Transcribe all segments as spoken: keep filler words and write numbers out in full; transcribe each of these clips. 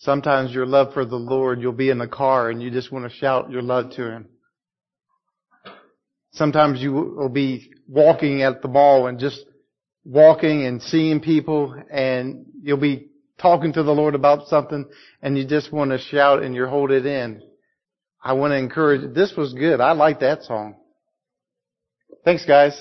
Sometimes your love for the Lord, you'll be in the car and you just want to shout your love to Him. Sometimes you will be walking at the mall and just walking and seeing people, and you'll be talking to the Lord about something and you just want to shout and you hold it in. I want to encourage, this was good. I like that song. Thanks, guys.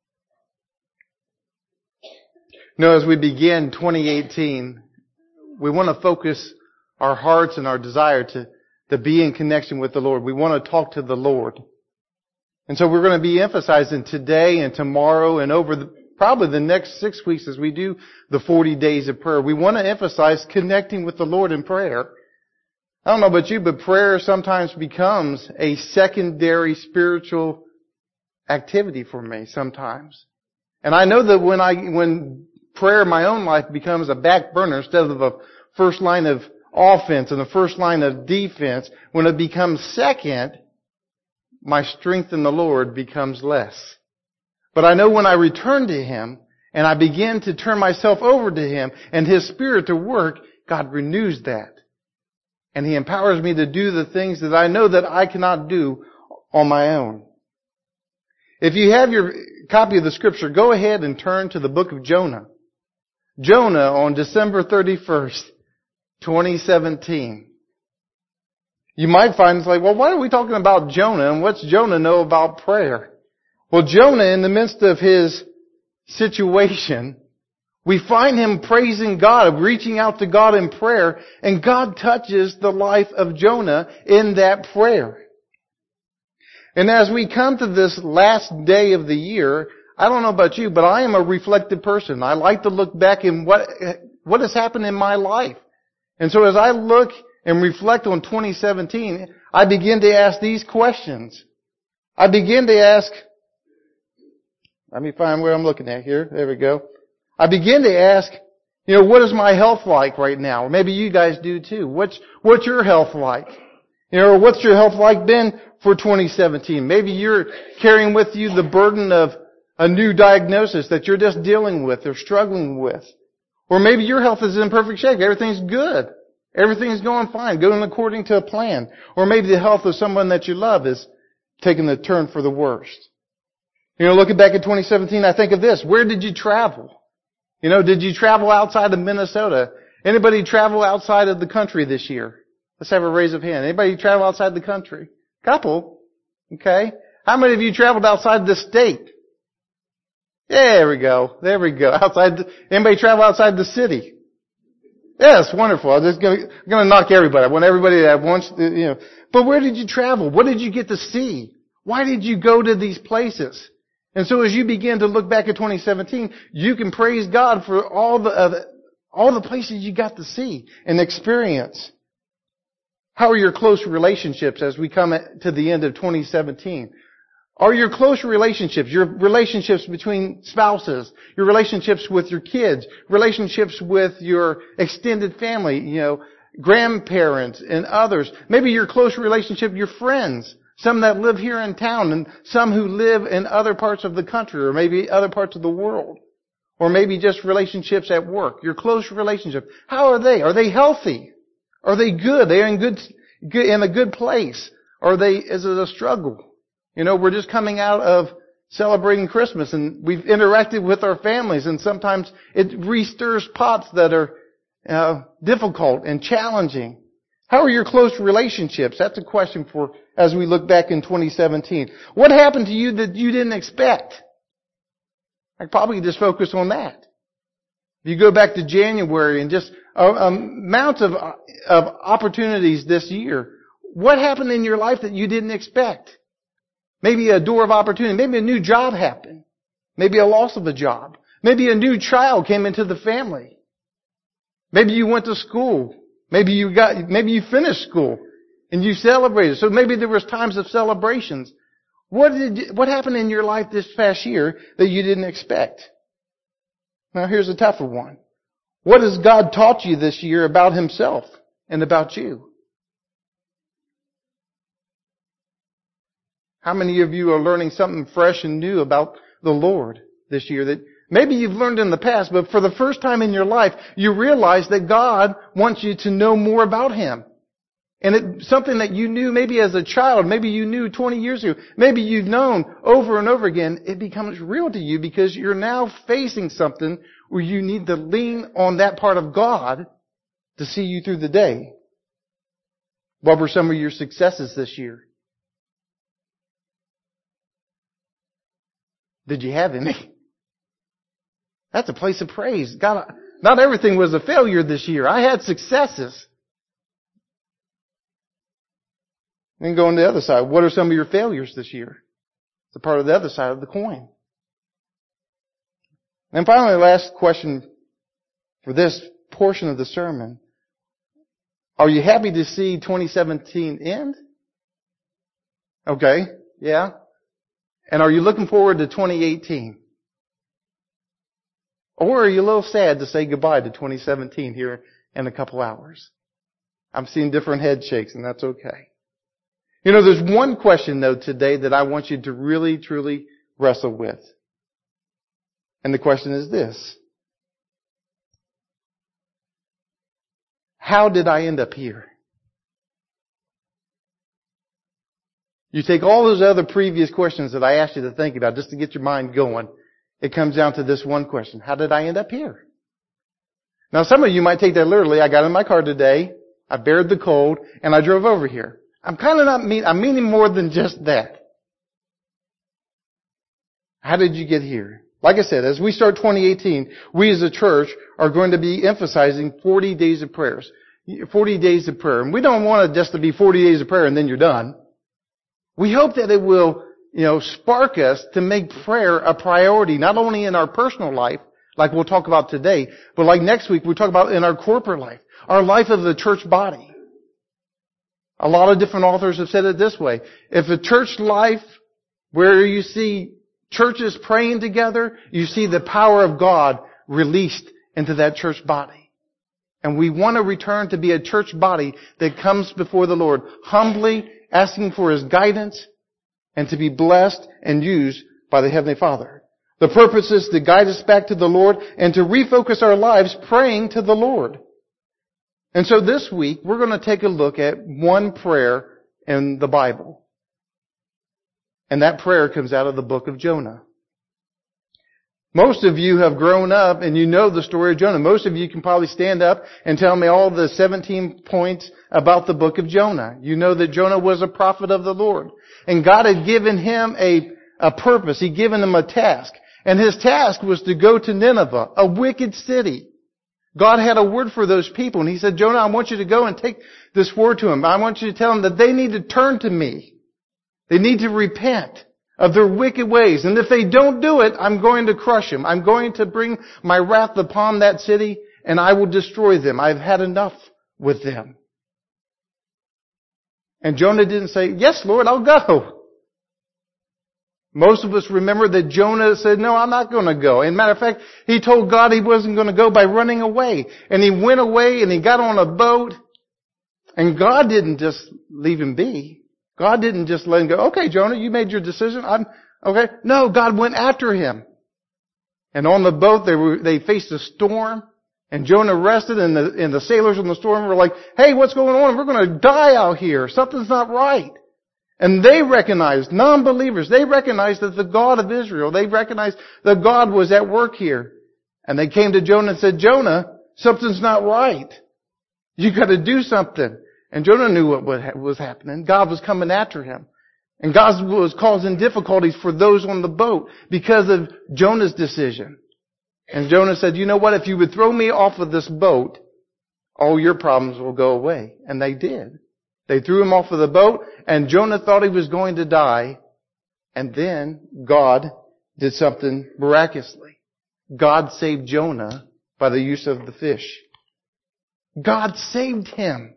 Now, as we begin twenty eighteen, we want to focus our hearts and our desire to, to be in connection with the Lord. We want to talk to the Lord. And so we're going to be emphasizing today and tomorrow and over the, probably the next six weeks as we do the forty days of prayer. We want to emphasize connecting with the Lord in prayer. I don't know about you, but prayer sometimes becomes a secondary spiritual activity for me sometimes. And I know that when I, when prayer in my own life becomes a back burner instead of a first line of offense and the first line of defense, when it becomes second, my strength in the Lord becomes less. But I know when I return to Him and I begin to turn myself over to Him and His Spirit to work, God renews that. And He empowers me to do the things that I know that I cannot do on my own. If you have your copy of the Scripture, go ahead and turn to the book of Jonah. Jonah on December thirty-first, twenty seventeen. You might find it's like, well, why are we talking about Jonah and what's Jonah know about prayer? Well, Jonah, in the midst of his situation, we find him praising God, reaching out to God in prayer, and God touches the life of Jonah in that prayer. And as we come to this last day of the year, I don't know about you, but I am a reflective person. I like to look back in what, what has happened in my life. And so as I look and reflect on twenty seventeen, I begin to ask these questions. I begin to ask, let me find where I'm looking at here. There we go. I begin to ask, you know, what is my health like right now? Or maybe you guys do too. What's, what's your health like? You know, what's your health like been for twenty seventeen? Maybe you're carrying with you the burden of a new diagnosis that you're just dealing with or struggling with. Or maybe your health is in perfect shape. Everything's good. Everything's going fine, going according to a plan. Or maybe the health of someone that you love is taking the turn for the worst. You know, looking back at twenty seventeen, I think of this. Where did you travel? You know, did you travel outside of Minnesota? Anybody travel outside of the country this year? Let's have a raise of hand. Anybody travel outside the country? Couple. Okay. How many of you traveled outside the state? There we go. There we go. Outside. The, anybody travel outside the city? Yes, wonderful. I'm just going to knock everybody. I want everybody that wants to, you know. But where did you travel? What did you get to see? Why did you go to these places? And so as you begin to look back at twenty seventeen, you can praise God for all the, uh, all the places you got to see and experience. How are your close relationships as we come to the end of twenty seventeen? Are your close relationships, your relationships between spouses, your relationships with your kids, relationships with your extended family, you know, grandparents and others, maybe your close relationship with your friends, some that live here in town and some who live in other parts of the country or maybe other parts of the world, or maybe just relationships at work, your close relationship. How are they? Are they healthy? Are they good? They're in good, good, in a good place? Or are they, is it a struggle? You know, we're just coming out of celebrating Christmas and we've interacted with our families and sometimes it restirs pots that are uh, difficult and challenging. How are your close relationships? That's a question for as we look back in twenty seventeen. What happened to you that you didn't expect? I probably just focus on that. If you go back to January and just uh, amounts of, of opportunities this year, what happened in your life that you didn't expect? Maybe a door of opportunity. Maybe a new job happened. Maybe a loss of a job. Maybe a new child came into the family. Maybe you went to school. Maybe you got, maybe you finished school and you celebrated. So maybe there was times of celebrations. What did, what happened in your life this past year that you didn't expect? Now here's a tougher one. What has God taught you this year about Himself and about you? How many of you are learning something fresh and new about the Lord this year that, Maybe you've learned in the past, but for the first time in your life, you realize that God wants you to know more about Him. And it's something that you knew maybe as a child, maybe you knew twenty years ago, maybe you've known over and over again, it becomes real to you because you're now facing something where you need to lean on that part of God to see you through the day. What were some of your successes this year? Did you have any? That's a place of praise. God, not everything was a failure this year. I had successes. Then go on the other side. What are some of your failures this year? It's a part of the other side of the coin. And finally, last question for this portion of the sermon. Are you happy to see twenty seventeen end? Okay, yeah. And are you looking forward to twenty eighteen? Or are you a little sad to say goodbye to twenty seventeen here in a couple hours? I'm seeing different head shakes, and that's okay. You know, there's one question, though, today that I want you to really, truly wrestle with. And the question is this. How did I end up here? You take all those other previous questions that I asked you to think about just to get your mind going. It comes down to this one question. How did I end up here? Now, some of you might take that literally. I got in my car today, I bared the cold, and I drove over here. I'm kind of not mean, I'm meaning more than just that. How did you get here? Like I said, as we start twenty eighteen, we as a church are going to be emphasizing forty days of prayers. forty days of prayer. And we don't want it just to be forty days of prayer and then you're done. We hope that it will, you know, spark us to make prayer a priority, not only in our personal life, like we'll talk about today, but like next week we'll talk about in our corporate life, our life of the church body. A lot of different authors have said it this way. If a church life where you see churches praying together, you see the power of God released into that church body. And we want to return to be a church body that comes before the Lord humbly, asking for His guidance, and to be blessed and used by the Heavenly Father. The purpose is to guide us back to the Lord and to refocus our lives praying to the Lord. And so this week, we're going to take a look at one prayer in the Bible. And that prayer comes out of the book of Jonah. Most of you have grown up and you know the story of Jonah. Most of you can probably stand up and tell me all the seventeen points about the book of Jonah. You know that Jonah was a prophet of the Lord. And God had given him a, a purpose. He'd given him a task. And his task was to go to Nineveh, a wicked city. God had a word for those people. And He said, Jonah, I want you to go and take this word to them. I want you to tell them that they need to turn to me. They need to repent of their wicked ways. And if they don't do it, I'm going to crush them. I'm going to bring my wrath upon that city and I will destroy them. I've had enough with them. And Jonah didn't say, yes, Lord, I'll go. Most of us remember that Jonah said, no, I'm not going to go. And matter of fact, he told God he wasn't going to go by running away. And he went away and he got on a boat. And God didn't just leave him be. God didn't just let him go, okay, Jonah, you made your decision. I'm, okay. No, God went after him. And on the boat, they were, they faced a storm. And Jonah rested and the, and the sailors in the storm were like, hey, what's going on? We're going to die out here. Something's not right. And they recognized, non-believers, they recognized that the God of Israel, they recognized that God was at work here. And they came to Jonah and said, Jonah, something's not right. You got to do something. And Jonah knew what was happening. God was coming after him. And God was causing difficulties for those on the boat because of Jonah's decision. And Jonah said, you know what, if you would throw me off of this boat, all your problems will go away. And they did. They threw him off of the boat, and Jonah thought he was going to die. And then God did something miraculously. God saved Jonah by the use of the fish. God saved him.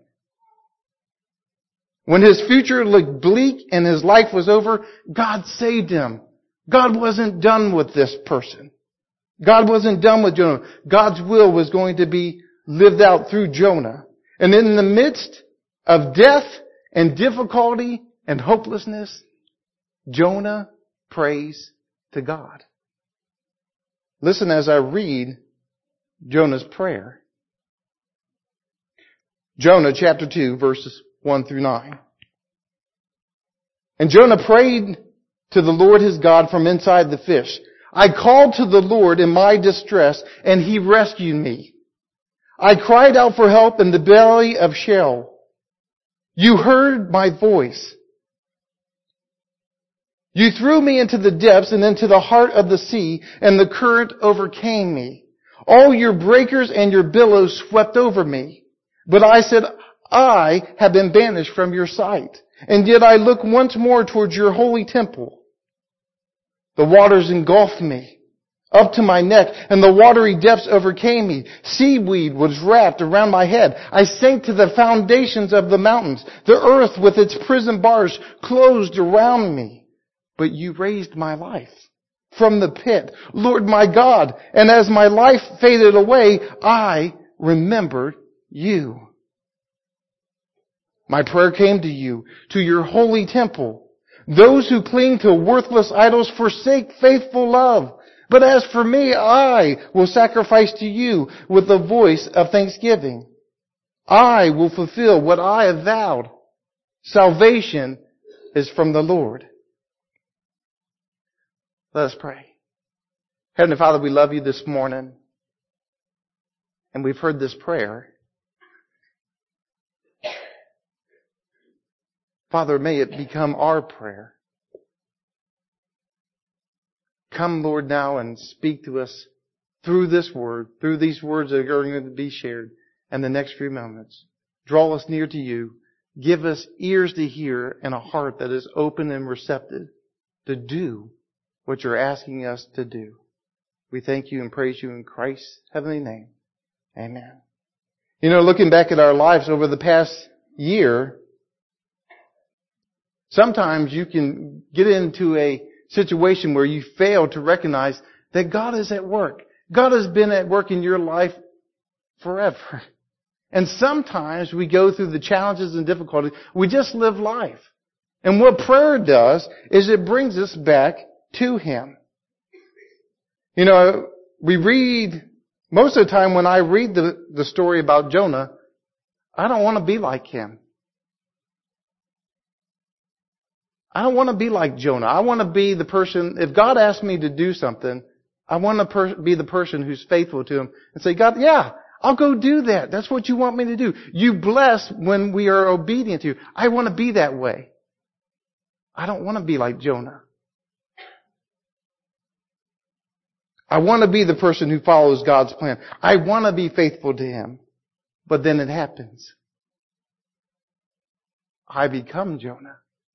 When his future looked bleak and his life was over, God saved him. God wasn't done with this person. God wasn't done with Jonah. God's will was going to be lived out through Jonah. And in the midst of death and difficulty and hopelessness, Jonah prays to God. Listen as I read Jonah's prayer. Jonah chapter two, verses one through nine. And Jonah prayed to the Lord his God from inside the fish. I called to the Lord in my distress, and he rescued me. I cried out for help in the belly of Sheol. You heard my voice. You threw me into the depths and into the heart of the sea, and the current overcame me. All your breakers and your billows swept over me. But I said, I have been banished from your sight, and yet I look once more towards your holy temple. The waters engulfed me up to my neck, and the watery depths overcame me. Seaweed was wrapped around my head. I sank to the foundations of the mountains. The earth with its prison bars closed around me. But you raised my life from the pit, Lord my God. And as my life faded away, I remembered you. My prayer came to you, to your holy temple. Those who cling to worthless idols forsake faithful love. But as for me, I will sacrifice to you with the voice of thanksgiving. I will fulfill what I have vowed. Salvation is from the Lord. Let us pray. Heavenly Father, we love you this morning. And we've heard this prayer. Father, may it become our prayer. Come, Lord, now and speak to us through this word, through these words that are going to be shared in the next few moments. Draw us near to you. Give us ears to hear and a heart that is open and receptive to do what you're asking us to do. We thank you and praise you in Christ's heavenly name. Amen. You know, looking back at our lives over the past year, sometimes you can get into a situation where you fail to recognize that God is at work. God has been at work in your life forever. And sometimes we go through the challenges and difficulties. We just live life. And what prayer does is it brings us back to Him. You know, we read, most of the time when I read the, the story about Jonah, I don't want to be like him. I don't want to be like Jonah. I want to be the person, if God asks me to do something, I want to per- be the person who's faithful to Him and say, God, yeah, I'll go do that. That's what you want me to do. You bless when we are obedient to you. I want to be that way. I don't want to be like Jonah. I want to be the person who follows God's plan. I want to be faithful to Him. But then it happens. I become Jonah.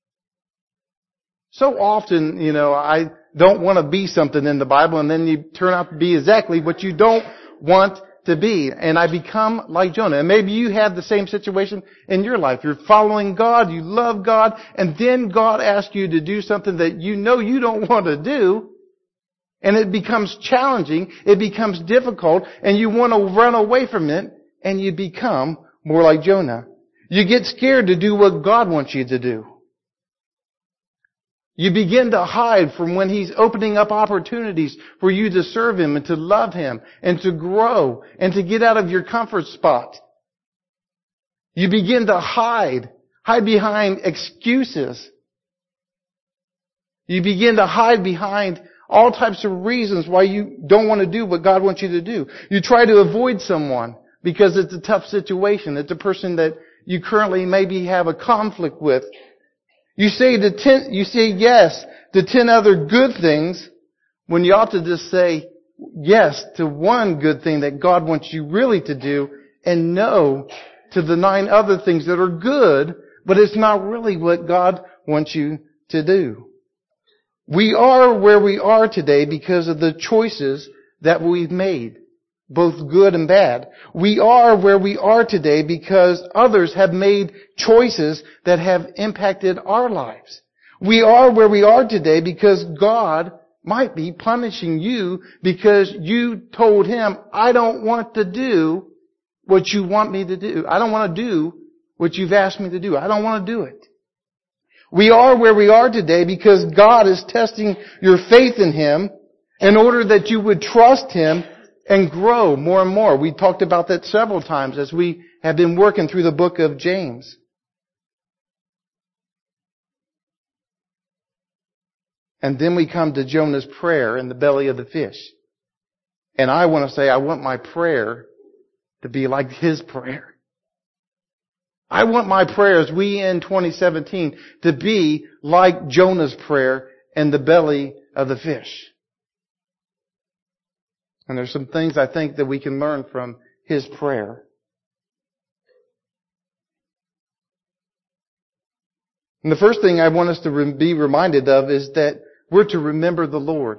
So often, you know, I don't want to be something in the Bible, and then you turn out to be exactly what you don't want to be. And I become like Jonah. And maybe you have the same situation in your life. You're following God, you love God, and then God asks you to do something that you know you don't want to do. And it becomes challenging, it becomes difficult, and you want to run away from it, and you become more like Jonah. You get scared to do what God wants you to do. You begin to hide from when He's opening up opportunities for you to serve Him and to love Him and to grow and to get out of your comfort spot. You begin to hide, hide behind excuses. You begin to hide behind all types of reasons why you don't want to do what God wants you to do. You try to avoid someone because it's a tough situation. It's a person that you currently maybe have a conflict with. You say to ten, you say yes to ten other good things when you ought to just say yes to one good thing that God wants you really to do and no to the nine other things that are good, but it's not really what God wants you to do. We are where we are today because of the choices that we've made, both good and bad. We are where we are today because others have made choices that have impacted our lives. We are where we are today because God might be punishing you because you told Him, I don't want to do what you want me to do. I don't want to do what you've asked me to do. I don't want to do it. We are where we are today because God is testing your faith in Him in order that you would trust Him and grow more and more. We talked about that several times as we have been working through the book of James. And then we come to Jonah's prayer in the belly of the fish. And I want to say, I want my prayer to be like his prayer. I want my prayer as we end twenty seventeen to be like Jonah's prayer in the belly of the fish. And there's some things I think that we can learn from his prayer. And the first thing I want us to be reminded of is that we're to remember the Lord.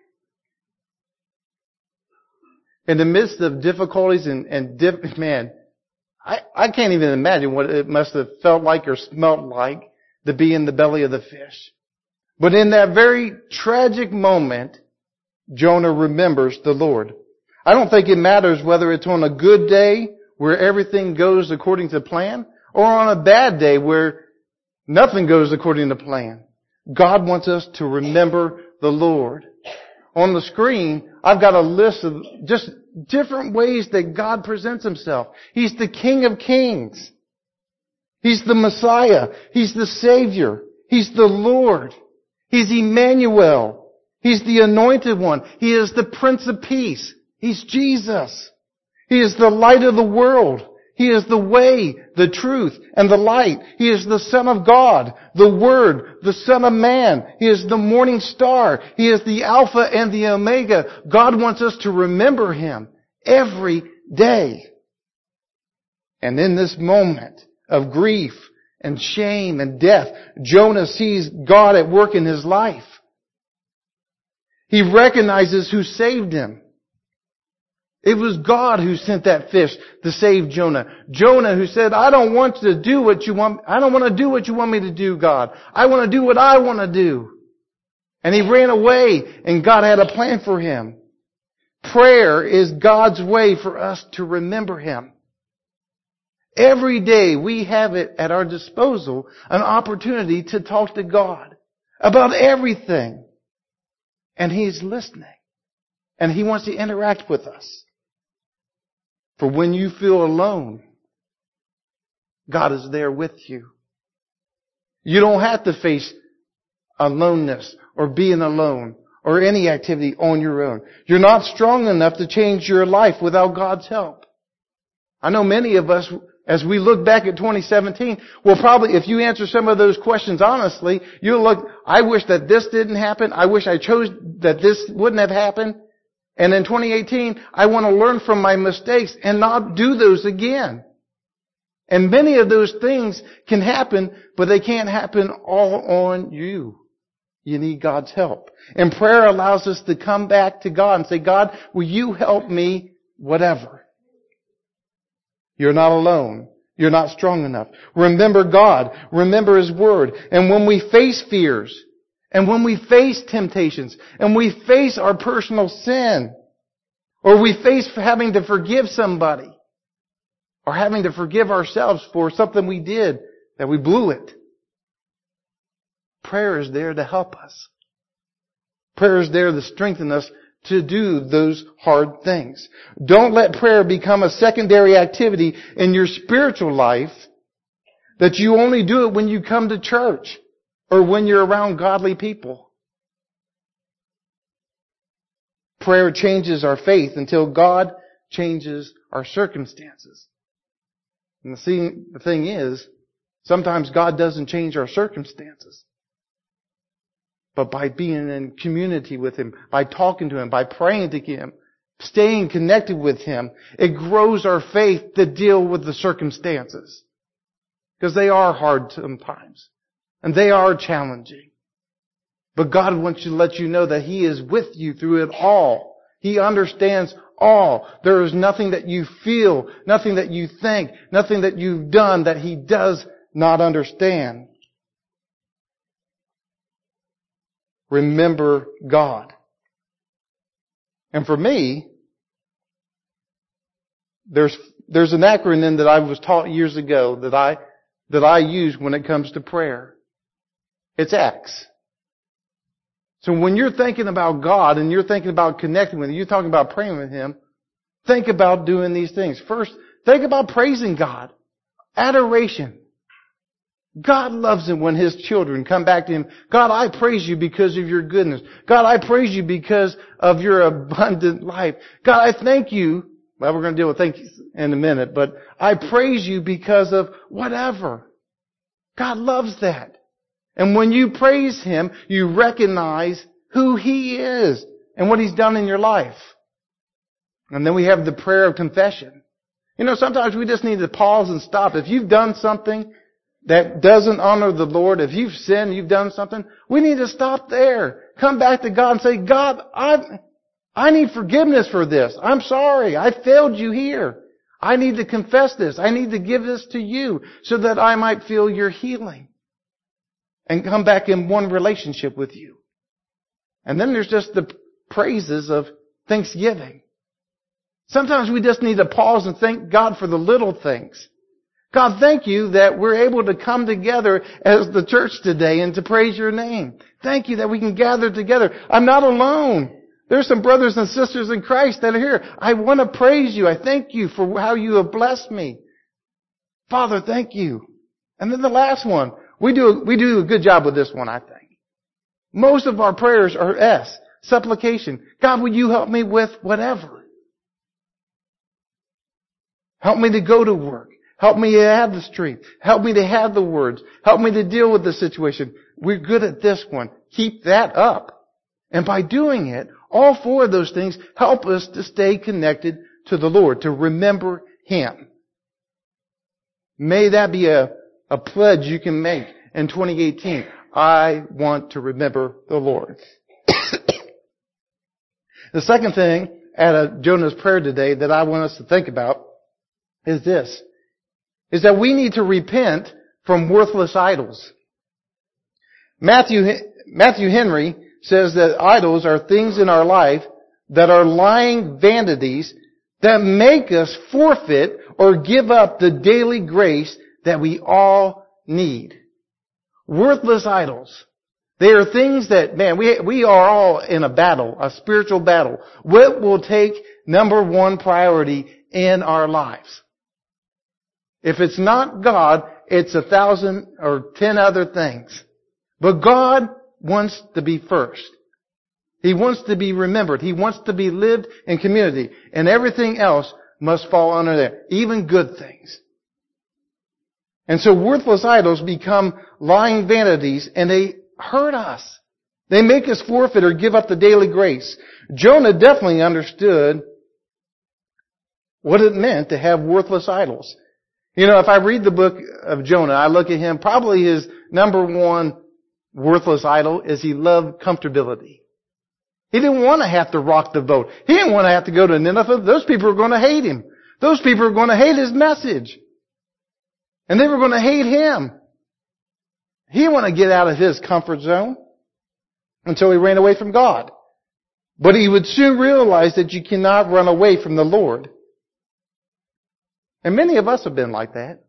In the midst of difficulties and, and diff, man, I, I can't even imagine what it must have felt like or smelt like to be in the belly of the fish. But in that very tragic moment, Jonah remembers the Lord. I don't think it matters whether it's on a good day where everything goes according to plan or on a bad day where nothing goes according to plan. God wants us to remember the Lord. On the screen, I've got a list of just different ways that God presents Himself. He's the King of Kings. He's the Messiah. He's the Savior. He's the Lord. He's Emmanuel. He's the Anointed One. He is the Prince of Peace. He's Jesus. He is the light of the world. He is the way, the truth, and the light. He is the Son of God, the Word, the Son of Man. He is the morning star. He is the Alpha and the Omega. God wants us to remember Him every day. And in this moment of grief and shame and death, Jonah sees God at work in his life. He recognizes who saved him. It was God who sent that fish to save Jonah. Jonah who said, I don't want to do what you want, I don't want to do what you want me to do, God. I want to do what I want to do. And he ran away and God had a plan for him. Prayer is God's way for us to remember Him. Every day we have it at our disposal, an opportunity to talk to God about everything. And He's listening. And He wants to interact with us. For when you feel alone, God is there with you. You don't have to face aloneness or being alone or any activity on your own. You're not strong enough to change your life without God's help. I know many of us, as we look back at twenty seventeen, well, probably if you answer some of those questions honestly, you'll look, I wish that this didn't happen. I wish I chose that this wouldn't have happened. And in twenty eighteen, I want to learn from my mistakes and not do those again. And many of those things can happen, but they can't happen all on you. You need God's help. And prayer allows us to come back to God and say, God, will you help me? Whatever. You're not alone. You're not strong enough. Remember God. Remember His Word. And when we face fears, and when we face temptations, and we face our personal sin, or we face having to forgive somebody, or having to forgive ourselves for something we did that we blew it, prayer is there to help us. Prayer is there to strengthen us to do those hard things. Don't let prayer become a secondary activity in your spiritual life that you only do it when you come to church or when you're around godly people. Prayer changes our faith until God changes our circumstances. And the thing is, sometimes God doesn't change our circumstances. But by being in community with Him, by talking to Him, by praying to Him, staying connected with Him, it grows our faith to deal with the circumstances. Because they are hard sometimes. And they are challenging. But God wants to let you know that He is with you through it all. He understands all. There is nothing that you feel, nothing that you think, nothing that you've done that He does not understand. Remember God. And for me, there's there's an acronym that I was taught years ago that I that I use when it comes to prayer. It's ACTS. So when you're thinking about God and you're thinking about connecting with Him, you're talking about praying with Him, think about doing these things. First, think about praising God. Adoration. God loves it when His children come back to Him. God, I praise You because of Your goodness. God, I praise You because of Your abundant life. God, I thank You. Well, we're going to deal with thank you in a minute, but I praise You because of whatever. God loves that. And when you praise Him, you recognize who He is and what He's done in your life. And then we have the prayer of confession. You know, sometimes we just need to pause and stop. If you've done something that doesn't honor the Lord, if you've sinned, you've done something, we need to stop there. Come back to God and say, God, I, I need forgiveness for this. I'm sorry. I failed You here. I need to confess this. I need to give this to You so that I might feel Your healing and come back in one relationship with You. And then there's just the praises of thanksgiving. Sometimes we just need to pause and thank God for the little things. God, thank You that we're able to come together as the church today and to praise Your name. Thank You that we can gather together. I'm not alone. There's some brothers and sisters in Christ that are here. I want to praise You. I thank You for how You have blessed me. Father, thank You. And then the last one. We do, we do a good job with this one, I think. Most of our prayers are S. Supplication. God, will You help me with whatever? Help me to go to work. Help me to have the strength. Help me to have the words. Help me to deal with the situation. We're good at this one. Keep that up. And by doing it, all four of those things help us to stay connected to the Lord, to remember Him. May that be a, a pledge you can make in twenty eighteen. I want to remember the Lord. The second thing out of Jonah's prayer today that I want us to think about is this, is that we need to repent from worthless idols. Matthew, Matthew Henry says that idols are things in our life that are lying vanities that make us forfeit or give up the daily grace that we all need. Worthless idols. They are things that, man, we, we are all in a battle, a spiritual battle. What will take number one priority in our lives? If it's not God, it's a thousand or ten other things. But God wants to be first. He wants to be remembered. He wants to be lived in community. And everything else must fall under there. Even good things. And so worthless idols become lying vanities and they hurt us. They make us forfeit or give up the daily grace. Jonah definitely understood what it meant to have worthless idols. You know, if I read the book of Jonah, I look at him, probably his number one worthless idol is he loved comfortability. He didn't want to have to rock the boat. He didn't want to have to go to Nineveh. Those people were going to hate him. Those people were going to hate his message. And they were going to hate him. He didn't want to get out of his comfort zone until he ran away from God. But he would soon realize that you cannot run away from the Lord. And many of us have been like that.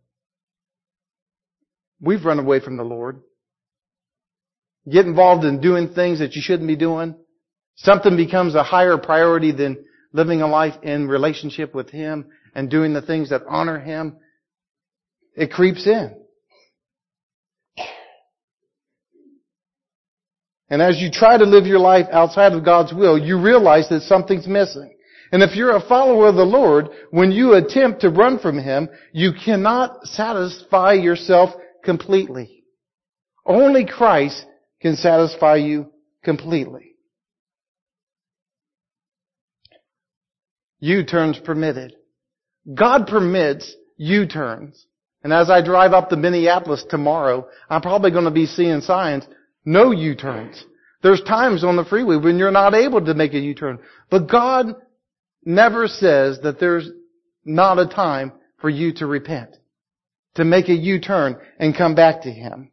We've run away from the Lord. Get involved in doing things that you shouldn't be doing. Something becomes a higher priority than living a life in relationship with Him and doing the things that honor Him. It creeps in. And as you try to live your life outside of God's will, you realize that something's missing. And if you're a follower of the Lord, when you attempt to run from Him, you cannot satisfy yourself completely. Only Christ can satisfy you completely. U-turns permitted. God permits U-turns. And as I drive up to Minneapolis tomorrow, I'm probably going to be seeing signs, no U-turns. There's times on the freeway when you're not able to make a U-turn. But God never says that there's not a time for you to repent, to make a U-turn and come back to Him.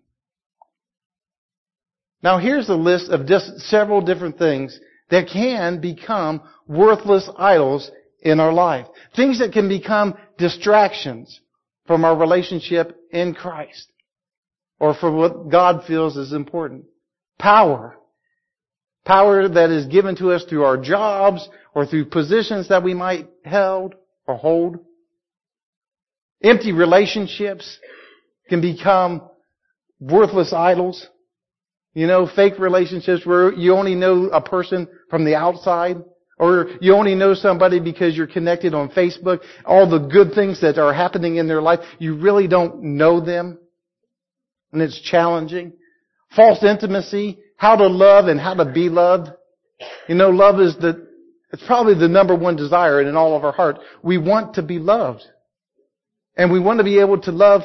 Now here's a list of just several different things that can become worthless idols in our life. Things that can become distractions from our relationship in Christ or from what God feels is important. Power. Power that is given to us through our jobs or through positions that we might held or hold. Empty relationships can become worthless idols. You know, fake relationships where you only know a person from the outside, or you only know somebody because you're connected on Facebook. All the good things that are happening in their life, you really don't know them. And it's challenging. False intimacy, how to love and how to be loved. You know, love is the, it's probably the number one desire in all of our heart. We want to be loved. And we want to be able to love.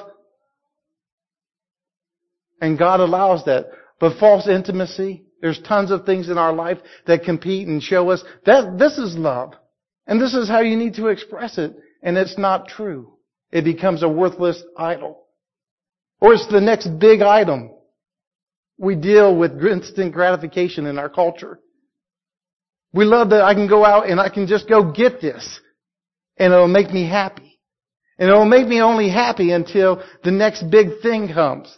And God allows that. But false intimacy, there's tons of things in our life that compete and show us that this is love. And this is how you need to express it. And it's not true. It becomes a worthless idol. Or it's the next big item. We deal with instant gratification in our culture. We love that I can go out and I can just go get this. And it'll make me happy. And it'll make me only happy until the next big thing comes.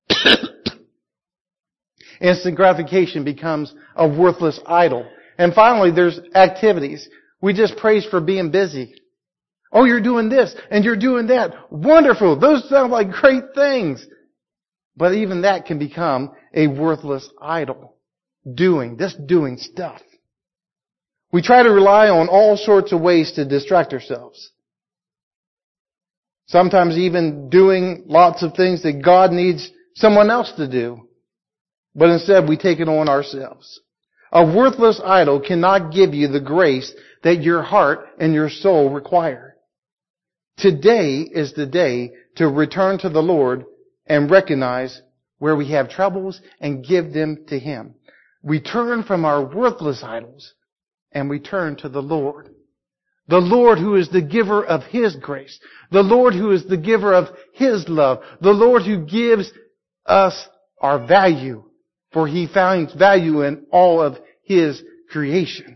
Instant gratification becomes a worthless idol. And finally, there's activities. We just praise for being busy. Oh, you're doing this and you're doing that. Wonderful. Those sound like great things. But even that can become a worthless idol. Doing, just doing stuff. We try to rely on all sorts of ways to distract ourselves. Sometimes even doing lots of things that God needs someone else to do. But instead we take it on ourselves. A worthless idol cannot give you the grace that your heart and your soul require. Today is the day to return to the Lord and recognize where we have troubles and give them to Him. We turn from our worthless idols and we turn to the Lord. The Lord who is the giver of His grace. The Lord who is the giver of His love. The Lord who gives us our value. For He finds value in all of His creation.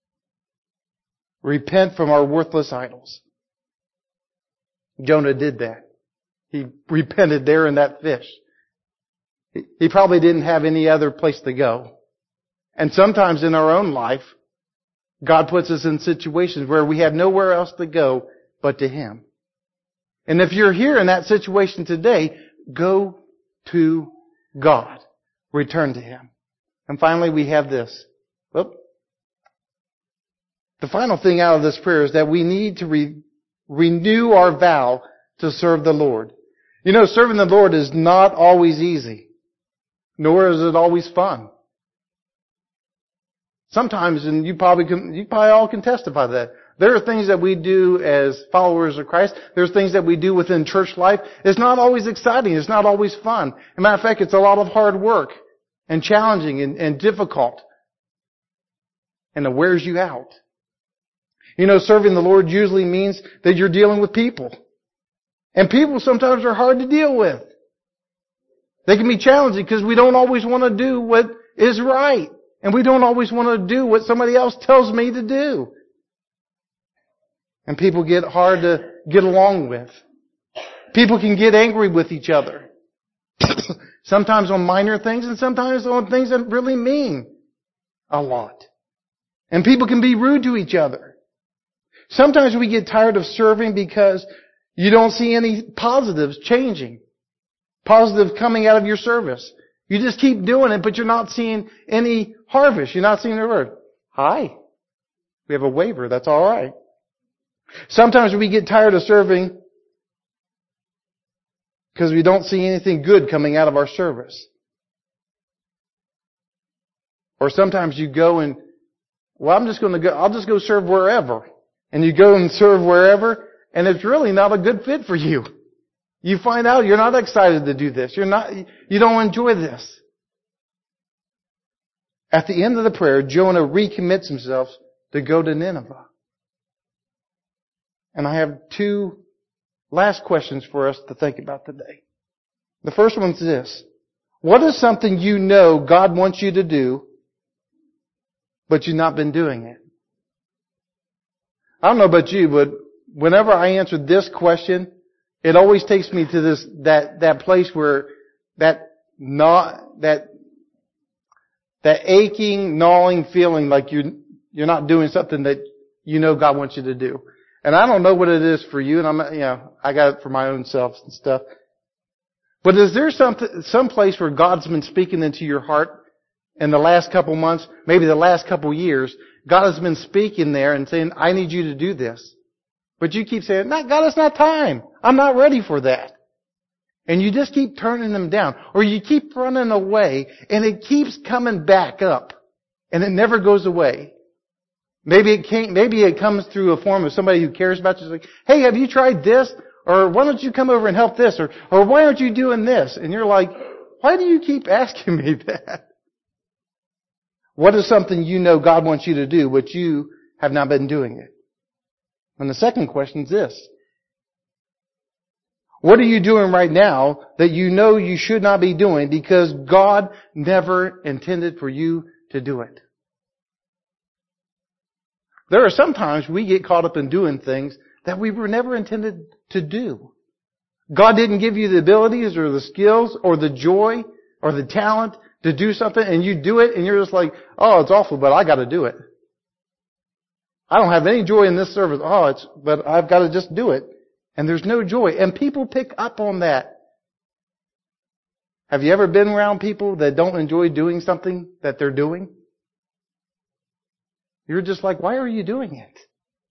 Repent from our worthless idols. Jonah did that. He repented there in that fish. He probably didn't have any other place to go. And sometimes in our own life, God puts us in situations where we have nowhere else to go but to Him. And if you're here in that situation today, go to God. Return to Him. And finally we have this. Whoop. The final thing out of this prayer is that we need to re- renew our vow to serve the Lord. You know, serving the Lord is not always easy. Nor is it always fun. Sometimes, and you probably can, you probably all can testify to that. There are things that we do as followers of Christ. There's things that we do within church life. It's not always exciting. It's not always fun. As a matter of fact, it's a lot of hard work and challenging and, and difficult. And it wears you out. You know, serving the Lord usually means that you're dealing with people. And people sometimes are hard to deal with. They can be challenging because we don't always want to do what is right. And we don't always want to do what somebody else tells me to do. And people get hard to get along with. People can get angry with each other. Sometimes on minor things and sometimes on things that really mean a lot. And people can be rude to each other. Sometimes we get tired of serving because you don't see any positives changing. Positive coming out of your service. You just keep doing it, but you're not seeing any harvest. You're not seeing the word. Hi. We have a waiver. That's all right. Sometimes we get tired of serving because we don't see anything good coming out of our service. Or sometimes you go and, well, I'm just going to go, I'll just go serve wherever. And you go and serve wherever, and it's really not a good fit for you. You find out you're not excited to do this. You're not, you don't enjoy this. At the end of the prayer, Jonah recommits himself to go to Nineveh. And I have two last questions for us to think about today. The first one's this. What is something you know God wants you to do, but you've not been doing it? I don't know about you, but whenever I answer this question, it always takes me to this, that, that place where that not, that, that aching, gnawing feeling like you, you're not doing something that you know God wants you to do. And I don't know what it is for you, and I'm, you know, I got it for my own self and stuff. But is there something, some place where God's been speaking into your heart in the last couple months, maybe the last couple years? God has been speaking there and saying, I need you to do this. But you keep saying, no, God, it's not time. I'm not ready for that. And you just keep turning them down. Or you keep running away and it keeps coming back up. And it never goes away. Maybe it can't, maybe it comes through a form of somebody who cares about you. Like, hey, have you tried this? Or why don't you come over and help this? Or, or why aren't you doing this? And you're like, why do you keep asking me that? What is something you know God wants you to do, but you have not been doing it? And the second question is this. What are you doing right now that you know you should not be doing because God never intended for you to do it? There are sometimes we get caught up in doing things that we were never intended to do. God didn't give you the abilities or the skills or the joy or the talent to do something, and you do it and you're just like, oh, it's awful, but I got to do it. I don't have any joy in this service. Oh, it's, but I've got to just do it. And there's no joy. And people pick up on that. Have you ever been around people that don't enjoy doing something that they're doing? You're just like, why are you doing it?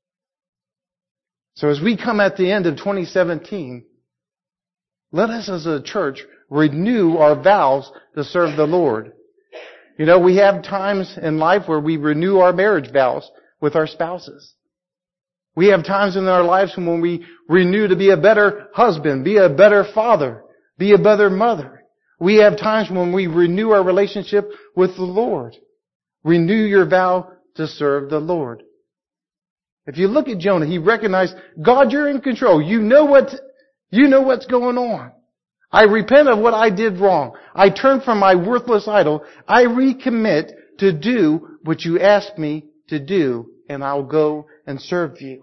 So as we come at the end of twenty seventeen, let us as a church renew our vows to serve the Lord. You know, we have times in life where we renew our marriage vows with our spouses. We have times in our lives when we renew to be a better husband, be a better father, be a better mother. We have times when we renew our relationship with the Lord. Renew your vow to serve the Lord. If you look at Jonah, he recognized, God, you're in control. You know what, you know what's going on. I repent of what I did wrong. I turn from my worthless idol. I recommit to do what you asked me to do, and I'll go and serve you.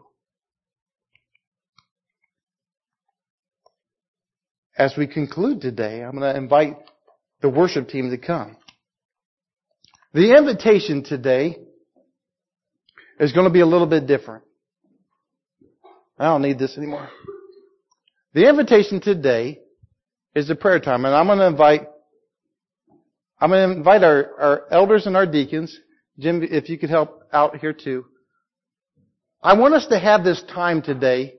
As we conclude today, I'm going to invite the worship team to come. The invitation today is going to be a little bit different. I don't need this anymore. The invitation today is the prayer time, and I'm going to invite, I'm going to invite our, our elders and our deacons. Jim, if you could help out here too. I want us to have this time today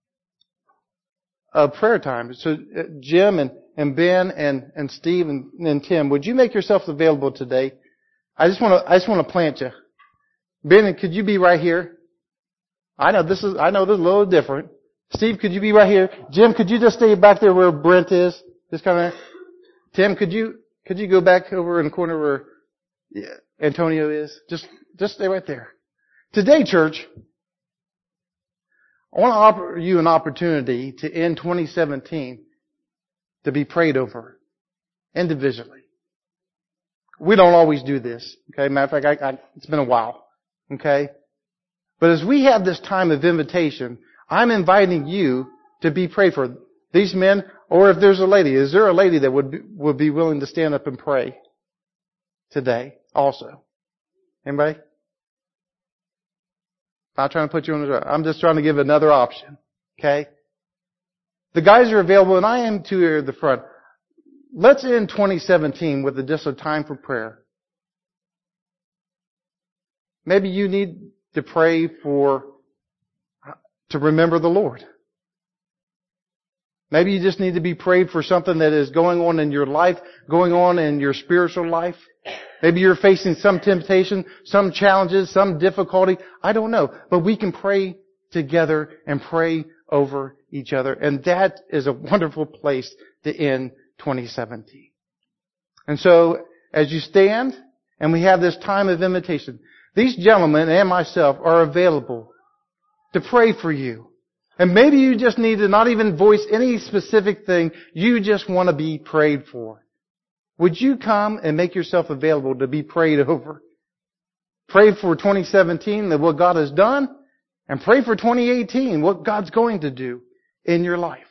of prayer time. So uh, Jim and, and Ben and, and Steve and, and Tim, would you make yourselves available today? I just want to, I just want to plant you. Ben, could you be right here? I know this is, I know this is a little different. Steve, could you be right here? Jim, could you just stay back there where Brent is? Just kind of. Tim, could you, could you go back over in the corner where yeah, Antonio is? Just, just stay right there. Today, church, I want to offer you an opportunity to end twenty seventeen to be prayed over individually. We don't always do this. Okay, matter of fact, I, I, it's been a while. Okay, but as we have this time of invitation, I'm inviting you to be prayed for. These men, or if there's a lady, is there a lady that would be, would be willing to stand up and pray today also? Anybody? I'm not trying to put you on the spot. I'm just trying to give another option. Okay? The guys are available, and I am too here at the front. Let's end twenty seventeen with a, just a time for prayer. Maybe you need to pray for, to remember the Lord. Maybe you just need to be prayed for something that is going on in your life, going on in your spiritual life. Maybe you're facing some temptation, some challenges, some difficulty. I don't know. But we can pray together and pray over each other. And that is a wonderful place to end twenty seventeen. And so, as you stand and we have this time of invitation, these gentlemen and myself are available to pray for you. And maybe you just need to not even voice any specific thing. You just want to be prayed for. Would you come and make yourself available to be prayed over? Pray for twenty seventeen, that what God has done, and pray for twenty eighteen, what God's going to do in your life.